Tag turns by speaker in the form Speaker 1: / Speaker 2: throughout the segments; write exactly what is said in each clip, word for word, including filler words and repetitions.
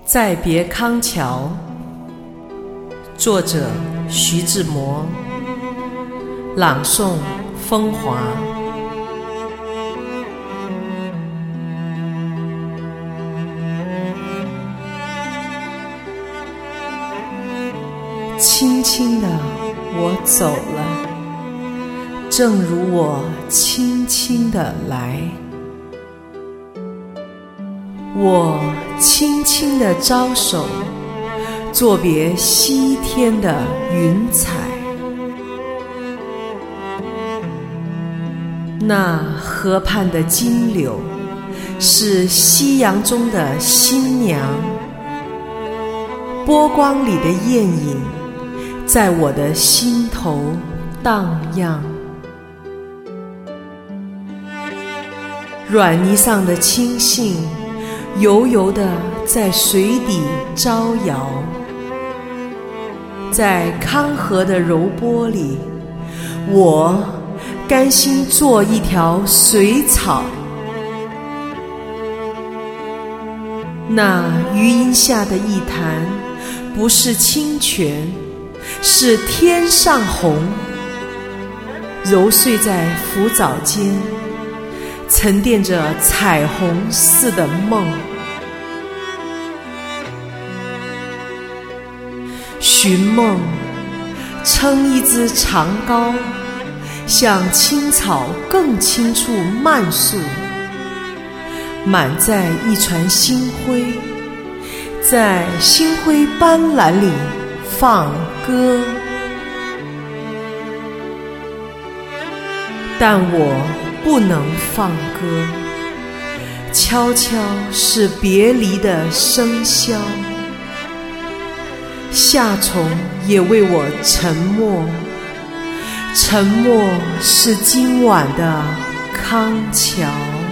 Speaker 1: 再别康桥，作者徐志摩，朗诵风华。轻轻地我走了，正如我轻轻地来。我轻轻地招手，作别西天的云彩。那河畔的金柳，是夕阳中的新娘。波光里的艳影，在我的心头荡漾。软泥上的青荇，油油地在水底招摇。在康河的柔波里，我甘心做一条水草。那余荫下的一潭，不是清泉，是天上虹，揉碎在浮藻间，沉淀着彩虹似的梦。寻梦，撑一支长篙，向青草更青处漫溯，满载一船星辉，在星辉斑斓里放歌。但我不能放歌，悄悄是别离的笙箫。夏虫也为我沉默，沉默是今晚的康桥。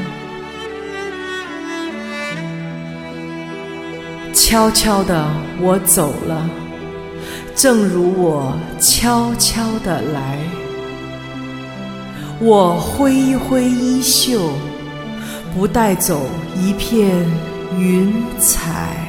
Speaker 1: 悄悄地我走了，正如我悄悄地来。我挥一挥衣袖，不带走一片云彩。